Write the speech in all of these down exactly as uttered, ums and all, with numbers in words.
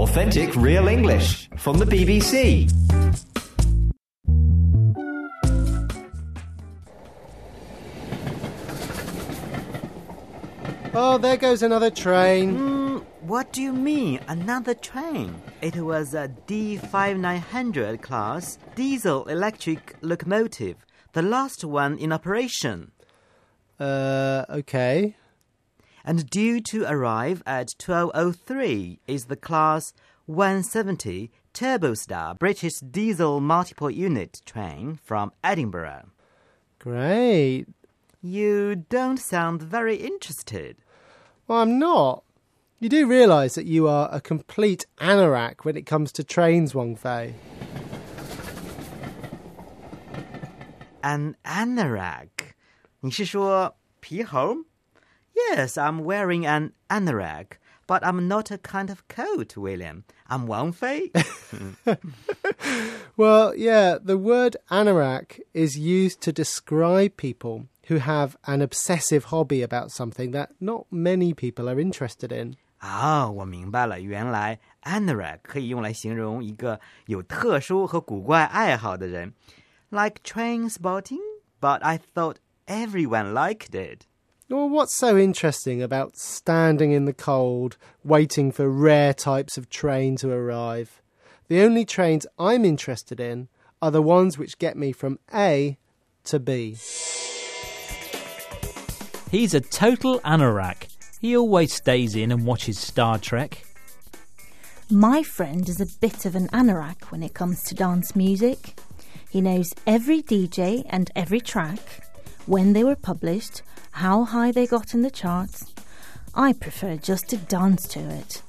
Authentic Real English from the B B C. Oh, there goes another train. Mm, what do you mean, another train? It was a D fifty-nine hundred class diesel-electric locomotive, the last one in operation. Uh, okay. And due to arrive at twelve oh three is the class one seventy Turbostar British diesel multiple unit train from Edinburgh. Great. You don't sound very interested. Well, I'm not. You do realise that you are a complete anorak when it comes to trains, Wang Fei. An anorak? 你是说皮猴? Yes, I'm wearing an anorak, but I'm not a kind of coat, William. I'm Wang Fei. Well, yeah, the word anorak is used to describe people who have an obsessive hobby about something that not many people are interested in. 啊、oh, 我明白了，原来 anorak 可以用来形容一个有特殊和古怪爱好的人 ，like train spotting, but I thought everyone liked it. Well, what's so interesting about standing in the cold, waiting for rare types of train to arrive? The only trains I'm interested in are the ones which get me from A to B. He's a total anorak. He always stays in and watches Star Trek. My friend is a bit of an anorak when it comes to dance music. He knows every D J and every track, when they were published, how high they got in the charts. I prefer just to dance to it.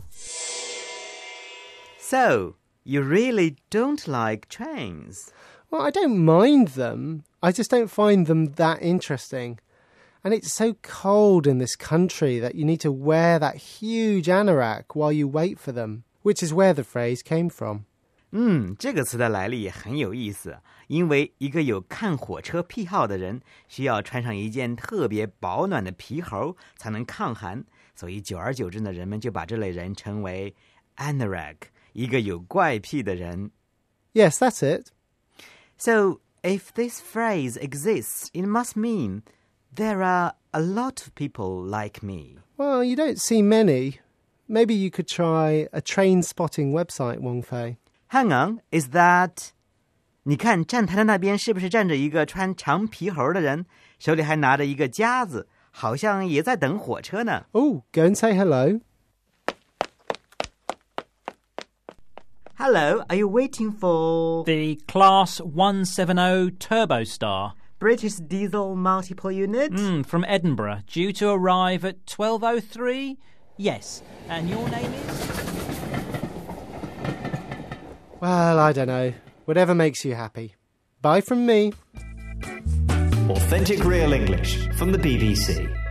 So, you really don't like trains? Well, I don't mind them. I just don't find them that interesting. And it's so cold in this country that you need to wear that huge anorak while you wait for them, which is where the phrase came from. 嗯，这个词的来历也很有意思，因为一个有看火车癖好的人需要穿上一件特别保暖的皮猴才能抗寒，所以久而久之呢，人们就把这类人称为 anorak， 一个有怪癖的人。 Yes, that's it. So, if this phrase exists, it must mean there are a lot of people like me. Well, you don't see many. Maybe you could try a train spotting website, Wang Fei. Hang on, is that... 你看站台的那边是不是站着一个穿长皮猴的人，手里还拿着一个夹子，好像也在等火车呢。 Oh, go and say hello. Hello, are you waiting for... The Class one seventy Turbostar. British diesel multiple unit? Mm, from Edinburgh, due to arrive at twelve oh three? Yes. And your name is? Well, I don't know. Whatever makes you happy. Bye from me. Authentic Real English from the B B C.